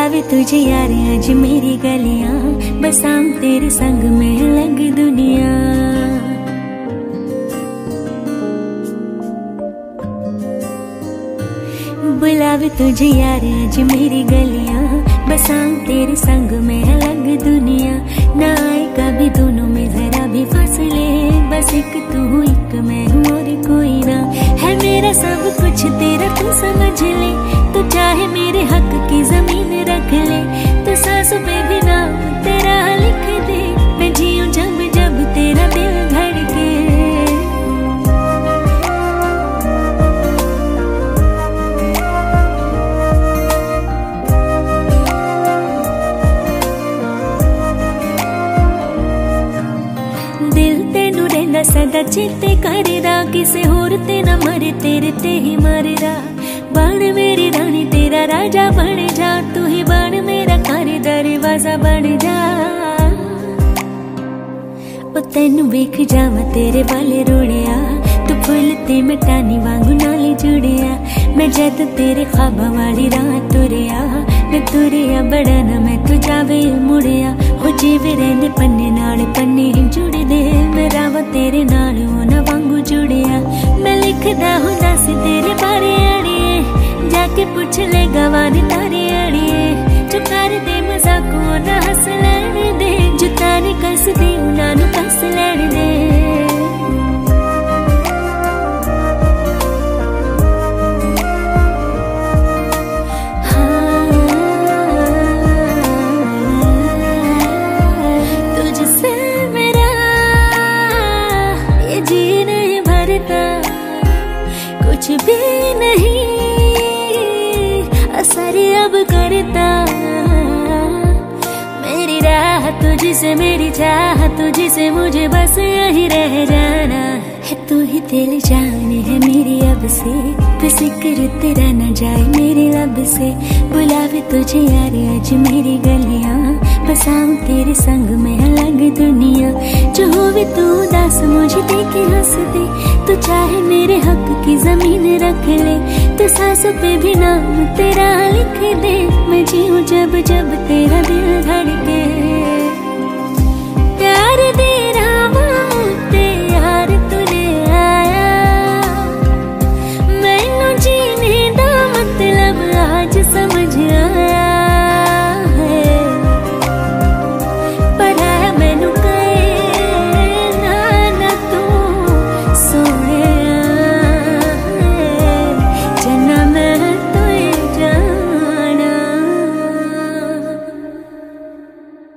बुलावे तुझे यार आज मेरी गलियां, बसाऊं तेरे संग में अलग दुनिया। बुलावे तुझे यार आज मेरी गलियां, बसाऊं तेरे संग में अलग दुनिया। ना आए कभी दोनों में जरा भी फासले, बस एक तू एक मैं हूँ और कोई ना। है मेरा सब कुछ तेरा तू समझ ले, तू चाहे मेरे हक की जमीन रख ले। तू सांसों पे भी नाम तेरा लिख दे, मैं जीऊं जब जब तेरा दिल धड़के। दिल तेनू रहंदा सदा चेते करदा, किसे होर ते ना मरे तेरे ते ही मरदा। बन मेरी रानी तेरा राजा बन जा, तू ही बन मेरा घर दरवाजा बन जा। ओ तेनू वेख जावा तेरे वाले रोड़िया, तू फुल ते मिटानी वांगू नाल जुड़िया। मैं जद तेरे ख्वाबां वाली राह तुरिया, मैं तुरिया बड़ा ना मैं तू जावे मुड़िया। हो जीवे रहंदे पन्ने नाल पन्ने ही जुड़दे, मैं रावा तेरे नाल होना वांगू जुड़िया। मैं लिखदा हुंदा सी तेरे बारे अड़िए, जाके पूछ ले गवानी तारे अड़िए। जो कर दे मजाक ना हंस लैण दे, जो ताने कस दे उन्हां नूं कस लैण दे। तुझसे मेरा ये जी नहीं भरता, कुछ भी नहीं असर अब करता। मेरी राह तुझसे मेरी चाह तुझसे, मुझे बस यहीं रह जाना है। तू ही दिल जान है मेरी अब से, फिक्र तेरा न जाए मेरे लब से। बुलावे तुझे यार आज मेरी गलियां, बसाऊं तेरे संग में अलग दुनिया। जो होवे तू उदास मुझे देखे हंस दे, तू चाहे मेरे हक की जमीन रख ले। तू सांसों पे भी नाम तेरा लिख दे, मैं जीऊं जब जब तेरा दिल धड़के।